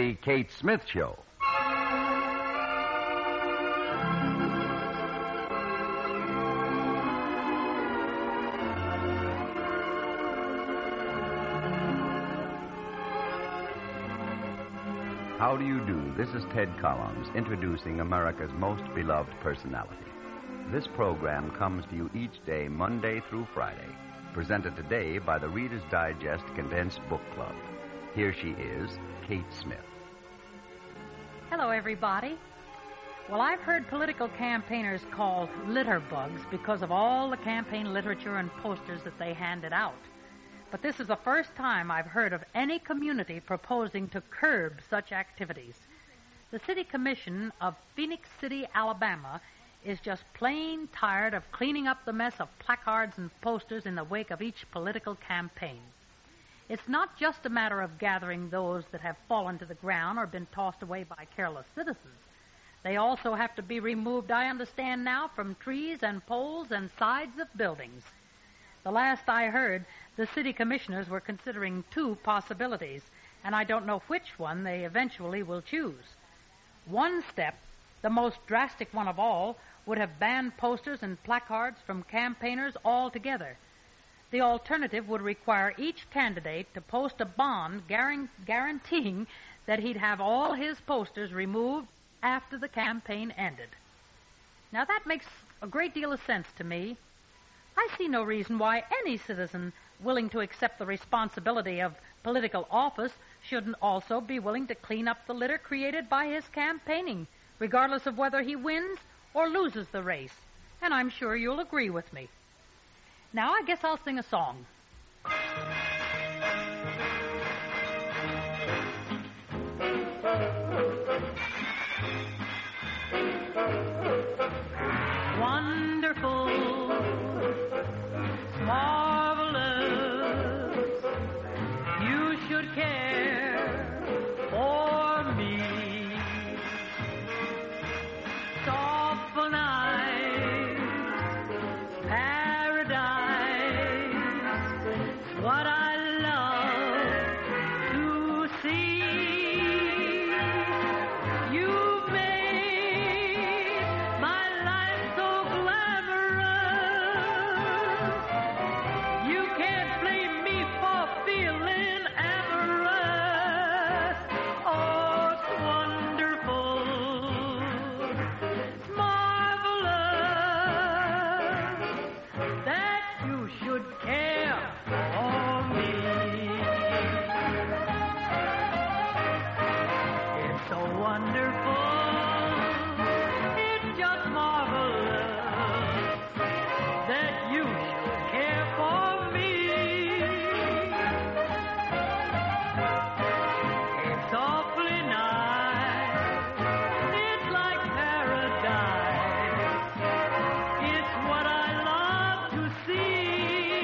The Kate Smith Show. How do you do? This is Ted Collins introducing America's most beloved personality. This program comes to you each day, Monday through Friday, presented today by the Reader's Digest Condensed Book Club. Here she is, Kate Smith. Hello, everybody. Well, I've heard political campaigners called litter bugs because of all the campaign literature and posters that they handed out. But this is the first time I've heard of any community proposing to curb such activities. The City Commission of Phoenix City, Alabama, is just plain tired of cleaning up the mess of placards and posters in the wake of each political campaign. It's not just a matter of gathering those that have fallen to the ground or been tossed away by careless citizens. They also have to be removed, I understand now, from trees and poles and sides of buildings. The last I heard, the city commissioners were considering two possibilities, and I don't know which one they eventually will choose. One step, the most drastic one of all, would have banned posters and placards from campaigners altogether. The alternative would require each candidate to post a bond guaranteeing that he'd have all his posters removed after the campaign ended. Now that makes a great deal of sense to me. I see no reason why any citizen willing to accept the responsibility of political office shouldn't also be willing to clean up the litter created by his campaigning, regardless of whether he wins or loses the race. And I'm sure you'll agree with me. Now, I guess I'll sing a song. Wonderful, marvelous, you should care for me. Softful night, paradise, what I love to see. You've made my life so glamorous. You can't blame me for feeling amorous. Oh, it's wonderful, it's marvelous that you should care for me. It's so wonderful, it's just marvelous that you should care for me. It's awfully nice, it's like paradise, it's what I love to see.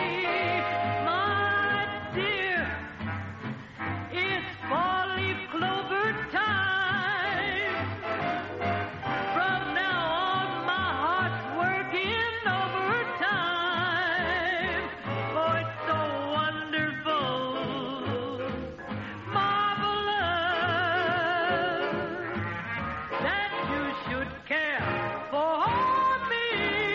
My dear, it's four-leaf clover time. From now on, my heart's working overtime. Oh, it's so wonderful, marvelous that you should care for me.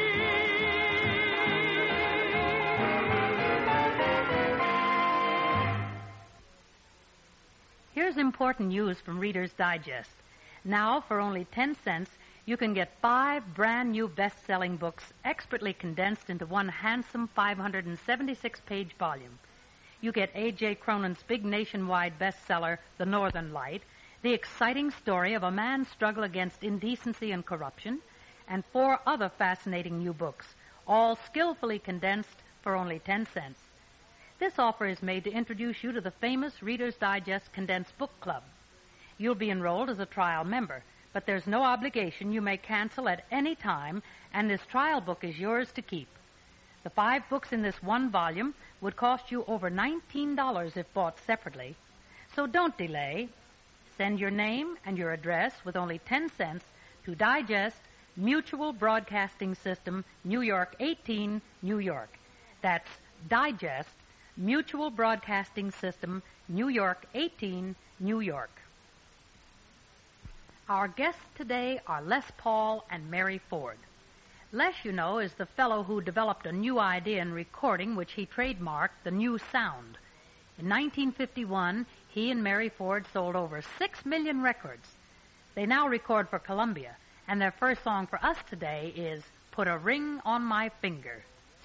Here's important news from Reader's Digest. Now, for only 10 cents, you can get 5 brand new best-selling books expertly condensed into one handsome 576-page volume. You get A.J. Cronin's big nationwide bestseller, The Northern Light, the exciting story of a man's struggle against indecency and corruption, and 4 other fascinating new books, all skillfully condensed for only 10 cents. This offer is made to introduce you to the famous Reader's Digest Condensed Book Club. You'll be enrolled as a trial member, but there's no obligation. You may cancel at any time, and this trial book is yours to keep. The 5 books in this one volume would cost you over $19 if bought separately. So don't delay. Send your name and your address with only 10 cents to Digest, Mutual Broadcasting System, New York 18, New York. That's Digest, Mutual Broadcasting System, New York 18, New York. Our guests today are Les Paul and Mary Ford. Les, you know, is the fellow who developed a new idea in recording which he trademarked the new sound. In 1951, he and Mary Ford sold over 6 million records. They now record for Columbia, and their first song for us today is Put a Ring on My Finger.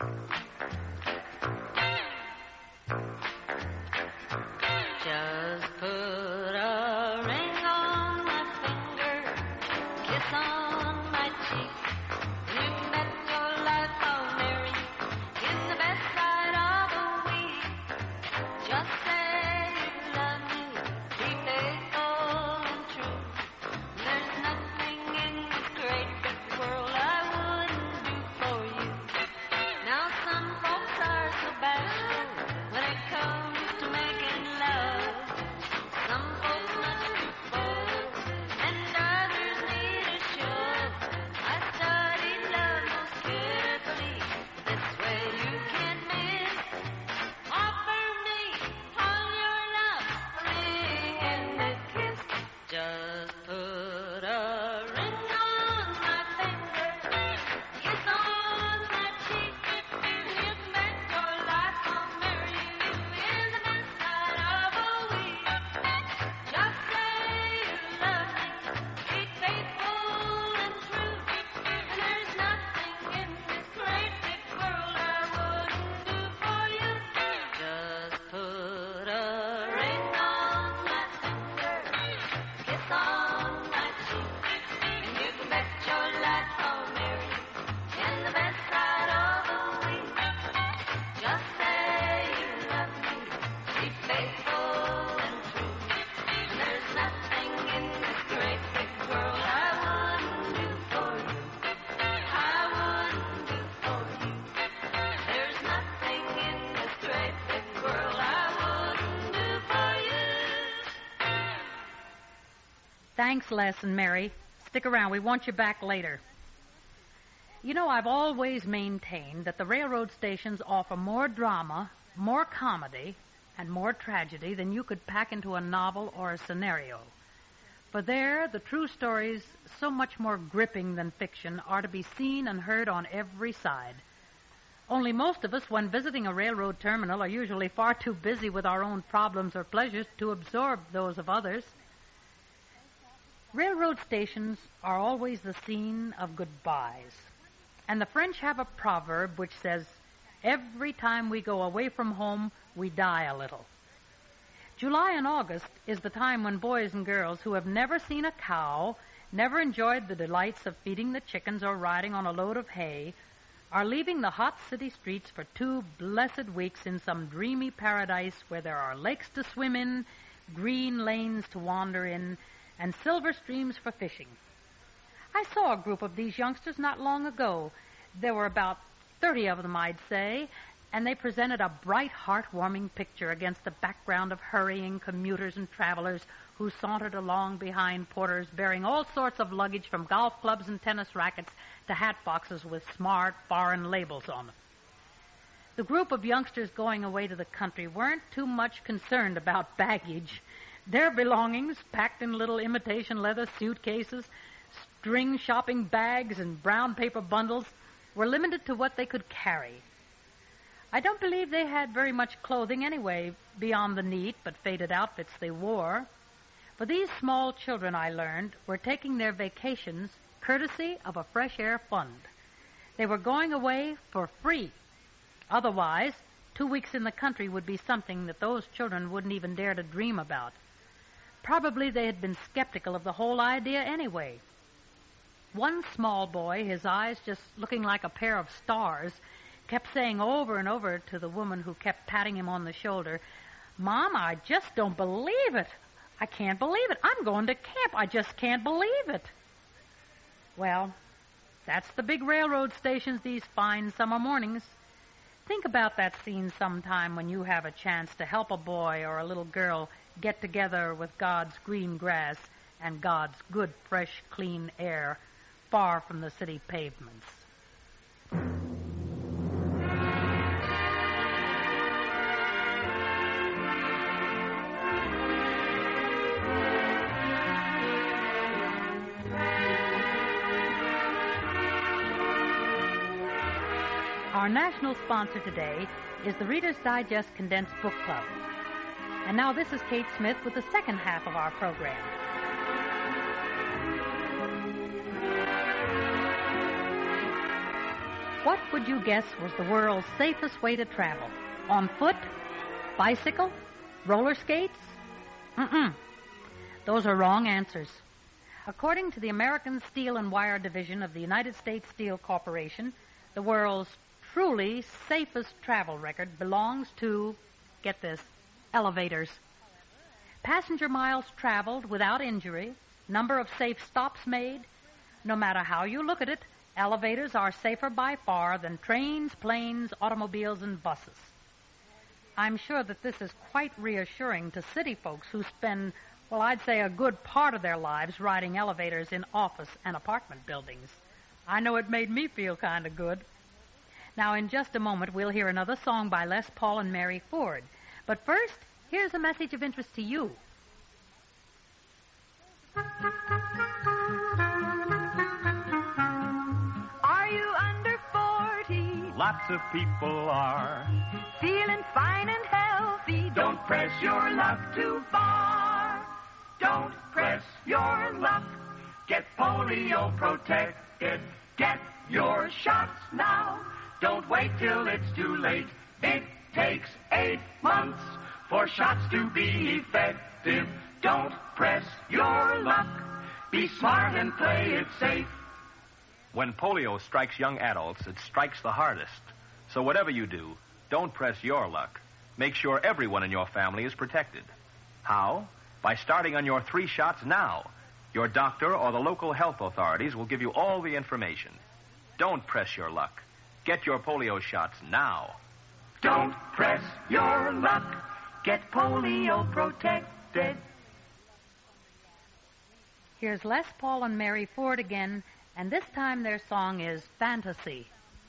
Just put a ring on my finger, kiss on my cheek. You bet your life I'll marry you in the best night of the week. Just say you love me, be faithful and true. There's nothing in this great big world I wouldn't do for you. Now some folks are so bashful when it comes to making love. Some folks must be bold, and others need a shove. I studied love most carefully. This way you can't miss. Offer me all your love, a ring and a kiss. Just put a ring on my finger, kiss on my cheek. You bet your life I'll marry you in the best night of a week. Just say you love me, be faithful and true. And there's nothing in this great big world I wouldn't do for you. Just put a ring on my finger, kiss on my cheek. And you can bet your life I'll marry you in the best night of the week. Just say you love me, be faithful and true. And there's nothing in this great big world I wouldn't do for you. I wouldn't do for you. There's nothing in this great big world I wouldn't do for you. Thanks, Les and Mary. Stick around. We want you back later. You know, I've always maintained that the railroad stations offer more drama, more comedy, and more tragedy than you could pack into a novel or a scenario. For there, the true stories, so much more gripping than fiction, are to be seen and heard on every side. Only most of us, when visiting a railroad terminal, are usually far too busy with our own problems or pleasures to absorb those of others. Railroad stations are always the scene of goodbyes. And the French have a proverb which says, every time we go away from home, we die a little. July and August is the time when boys and girls who have never seen a cow, never enjoyed the delights of feeding the chickens or riding on a load of hay, are leaving the hot city streets for 2 blessed weeks in some dreamy paradise where there are lakes to swim in, green lanes to wander in, and silver streams for fishing. I saw a group of these youngsters not long ago. There were about 30 of them, I'd say, and they presented a bright, heartwarming picture against the background of hurrying commuters and travelers who sauntered along behind porters bearing all sorts of luggage from golf clubs and tennis rackets to hat boxes with smart foreign labels on them. The group of youngsters going away to the country weren't too much concerned about baggage. Their belongings, packed in little imitation leather suitcases, string shopping bags, and brown paper bundles, were limited to what they could carry. I don't believe they had very much clothing anyway, beyond the neat but faded outfits they wore. For these small children, I learned, were taking their vacations courtesy of a fresh air fund. They were going away for free. Otherwise, 2 weeks in the country would be something that those children wouldn't even dare to dream about. Probably they had been skeptical of the whole idea anyway. One small boy, his eyes just looking like a pair of stars, kept saying over and over to the woman who kept patting him on the shoulder, "Mom, I just don't believe it. I can't believe it. I'm going to camp. I just can't believe it." Well, that's the big railroad stations these fine summer mornings. Think about that scene sometime when you have a chance to help a boy or a little girl get together with God's green grass and God's good, fresh, clean air far from the city pavements. Our national sponsor today is the Reader's Digest Condensed Book Club. And now this is Kate Smith with the second half of our program. What would you guess was the world's safest way to travel? On foot? Bicycle? Roller skates? Those are wrong answers. According to the American Steel and Wire Division of the United States Steel Corporation, the world's truly safest travel record belongs to, get this, elevators. Passenger miles traveled without injury, number of safe stops made. No matter how you look at it, elevators are safer by far than trains, planes, automobiles, and buses. I'm sure that this is quite reassuring to city folks who spend, well, I'd say a good part of their lives riding elevators in office and apartment buildings. I know it made me feel kind of good. Now, in just a moment, we'll hear another song by Les Paul and Mary Ford. But first, here's a message of interest to you. Are you under 40? Lots of people are. Feeling fine and healthy? Don't press your luck too far. Don't press your luck. Get polio protected. Get your shots now. Don't wait till it's too late. It takes 8 months for shots to be effective. Don't press your luck. Be smart and play it safe. When polio strikes young adults, it strikes the hardest. So whatever you do, don't press your luck. Make sure everyone in your family is protected. How? By starting on your 3 shots now. Your doctor or the local health authorities will give you all the information. Don't press your luck. Get your polio shots now. Don't press your luck. Get polio protected. Here's Les Paul and Mary Ford again, and this time their song is Fantasy.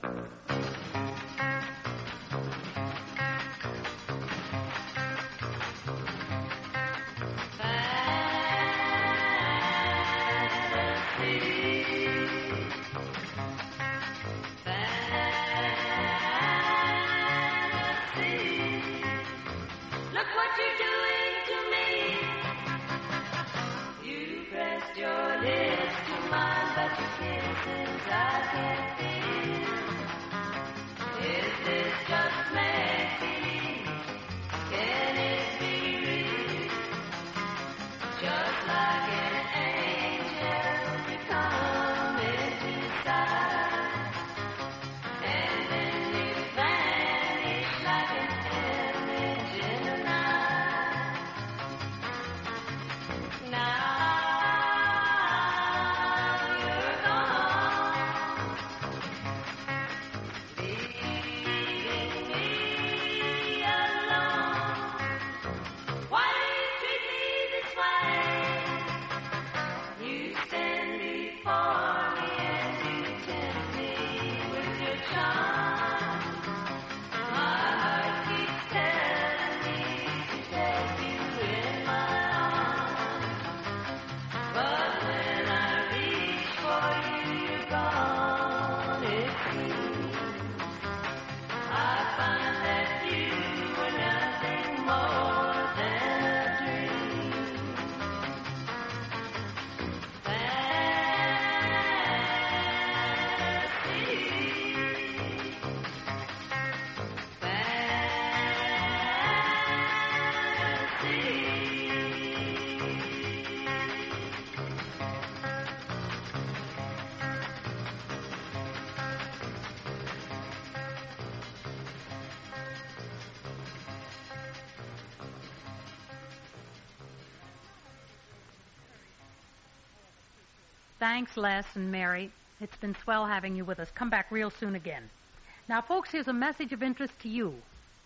Thanks, Les and Mary. It's been swell having you with us. Come back real soon again. Now, folks, here's a message of interest to you.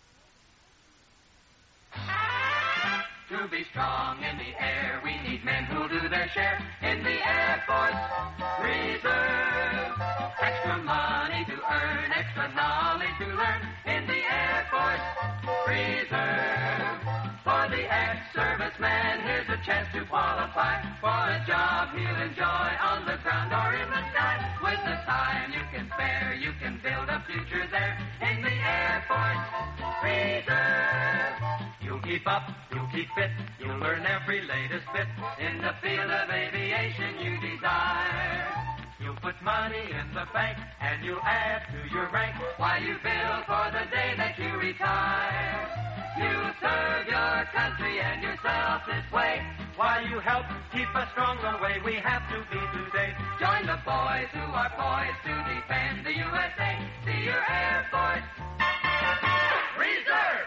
To be strong in the air, we need men who'll do their share in the Air Force Reserve. Extra money to earn, extra knowledge to learn in the Air Force Reserve. For the ex-serviceman, here's a chance to qualify for a job he'll enjoy on the ground or in the sky. With the time you can spare, where you can build a future there in the Air Force Reserve. You'll keep up, you'll keep fit, you'll learn every latest bit in the field of aviation you desire. You'll put money in the bank and you'll add to your rank while you build for the day that you retire. You'll serve your country and yourself this way while you help keep us strong the way we have to be today. Join the boys who are poised to defend the USA. See your Air Force Reserve.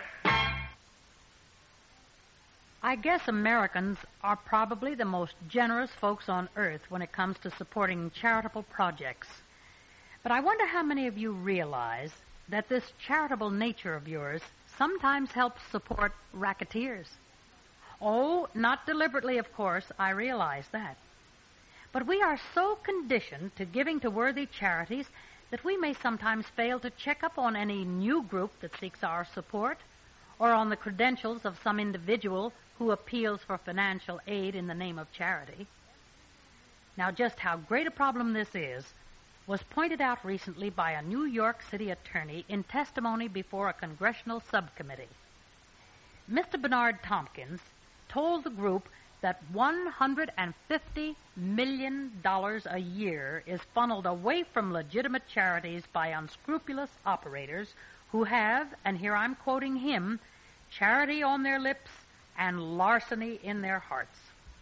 I guess Americans are probably the most generous folks on earth when it comes to supporting charitable projects. But I wonder how many of you realize that this charitable nature of yours sometimes helps support racketeers. Oh, not deliberately, of course, I realize that. But we are so conditioned to giving to worthy charities that we may sometimes fail to check up on any new group that seeks our support, or on the credentials of some individual who appeals for financial aid in the name of charity. Now, just how great a problem this is was pointed out recently by a New York City attorney in testimony before a congressional subcommittee. Mr. Bernard Tompkins told the group that $150 million a year is funneled away from legitimate charities by unscrupulous operators who have, and here I'm quoting him, charity on their lips and larceny in their hearts.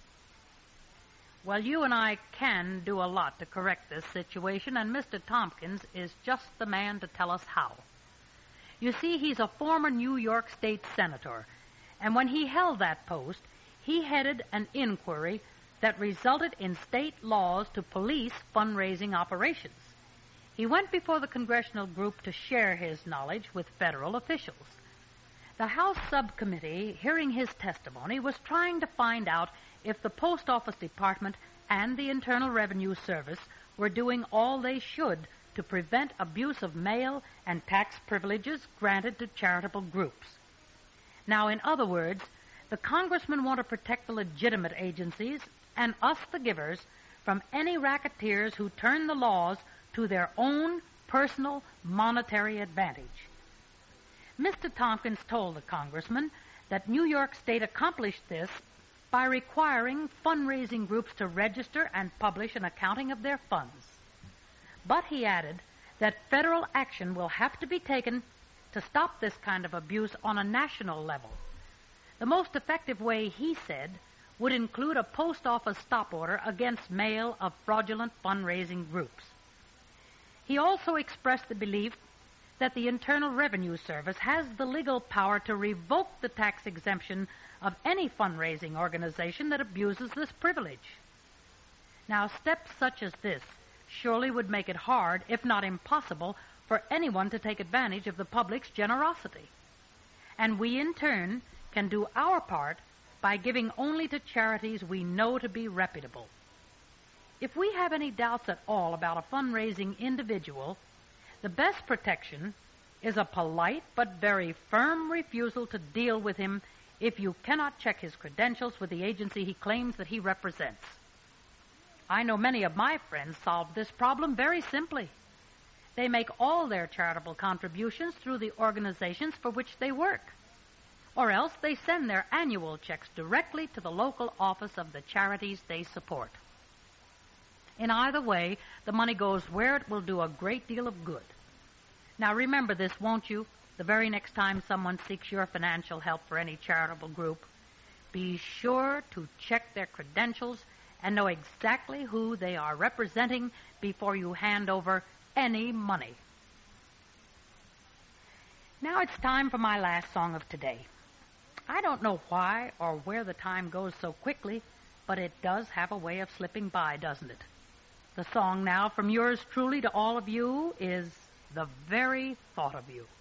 Well, you and I can do a lot to correct this situation, and Mr. Tompkins is just the man to tell us how. You see, he's a former New York State Senator, and when he held that post, he headed an inquiry that resulted in state laws to police fundraising operations. He went before the congressional group to share his knowledge with federal officials. The House subcommittee, hearing his testimony, was trying to find out if the Post Office Department and the Internal Revenue Service were doing all they should to prevent abuse of mail and tax privileges granted to charitable groups. Now, in other words, the congressmen want to protect the legitimate agencies and us, the givers, from any racketeers who turn the laws to their own personal monetary advantage. Mr. Tompkins told the congressman that New York State accomplished this by requiring fundraising groups to register and publish an accounting of their funds. But he added that federal action will have to be taken to stop this kind of abuse on a national level. The most effective way, he said, would include a post office stop order against mail of fraudulent fundraising groups. He also expressed the belief that the Internal Revenue Service has the legal power to revoke the tax exemption of any fundraising organization that abuses this privilege. Now, steps such as this surely would make it hard, if not impossible, for anyone to take advantage of the public's generosity. And we, in turn, can do our part by giving only to charities we know to be reputable. If we have any doubts at all about a fundraising individual, the best protection is a polite but very firm refusal to deal with him if you cannot check his credentials with the agency he claims that he represents. I know many of my friends solve this problem very simply. They make all their charitable contributions through the organizations for which they work, or else they send their annual checks directly to the local office of the charities they support. In either way, the money goes where it will do a great deal of good. Now remember this, won't you, the very next time someone seeks your financial help for any charitable group? Be sure to check their credentials and know exactly who they are representing before you hand over any money. Now it's time for my last song of today. I don't know why or where the time goes so quickly, but it does have a way of slipping by, doesn't it? The song now from yours truly to all of you is The Very Thought of You.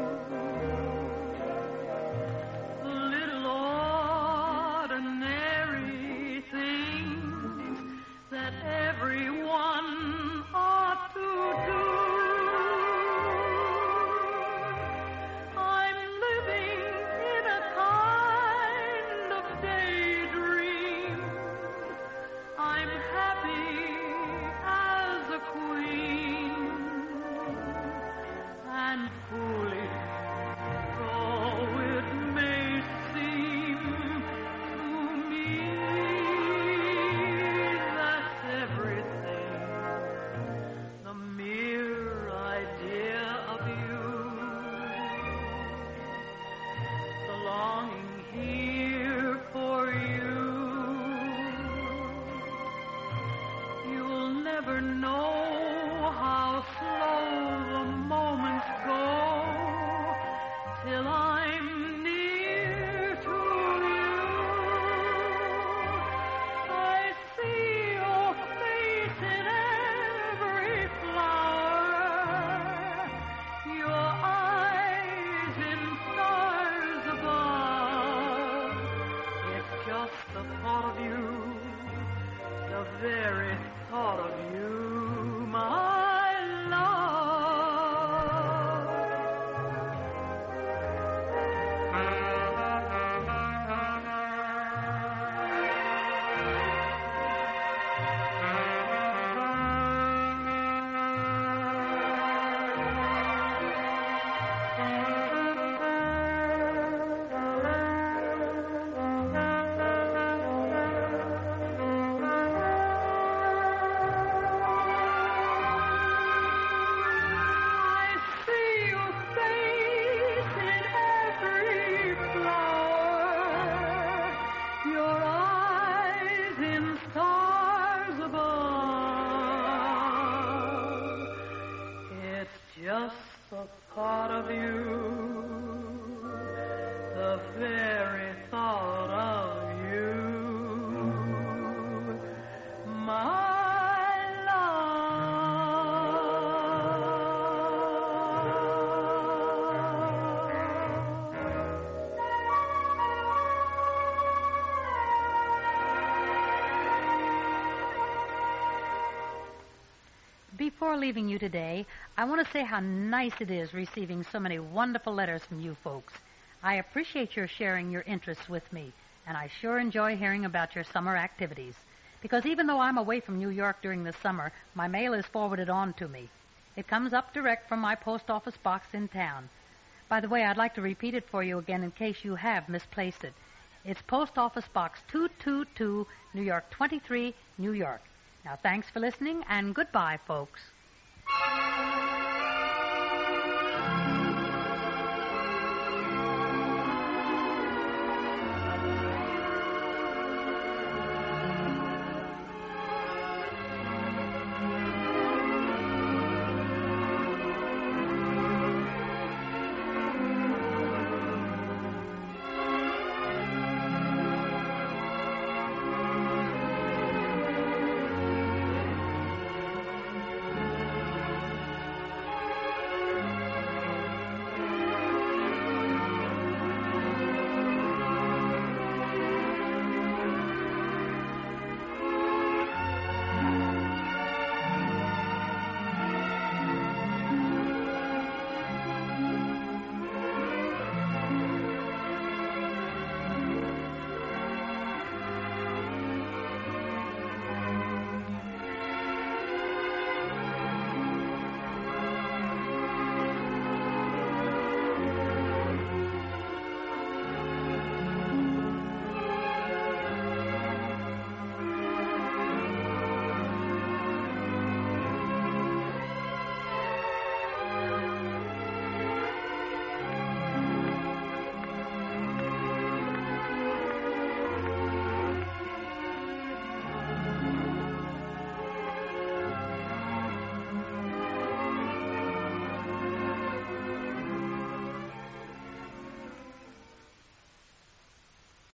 Little ordinary never know how slow the moments go till I'm near to you. I see your face in every flower, your eyes in stars above. It's just the thought of you, the very thought of you, my love. Just the thought of you, the very thought of you, my love. Before leaving you today, I want to say how nice it is receiving so many wonderful letters from you folks. I appreciate your sharing your interests with me, and I sure enjoy hearing about your summer activities. Because even though I'm away from New York during the summer, my mail is forwarded on to me. It comes up direct from my post office box in town. By the way, I'd like to repeat it for you again in case you have misplaced it. It's Post Office Box 222, New York 23, New York. Now, thanks for listening, and goodbye, folks.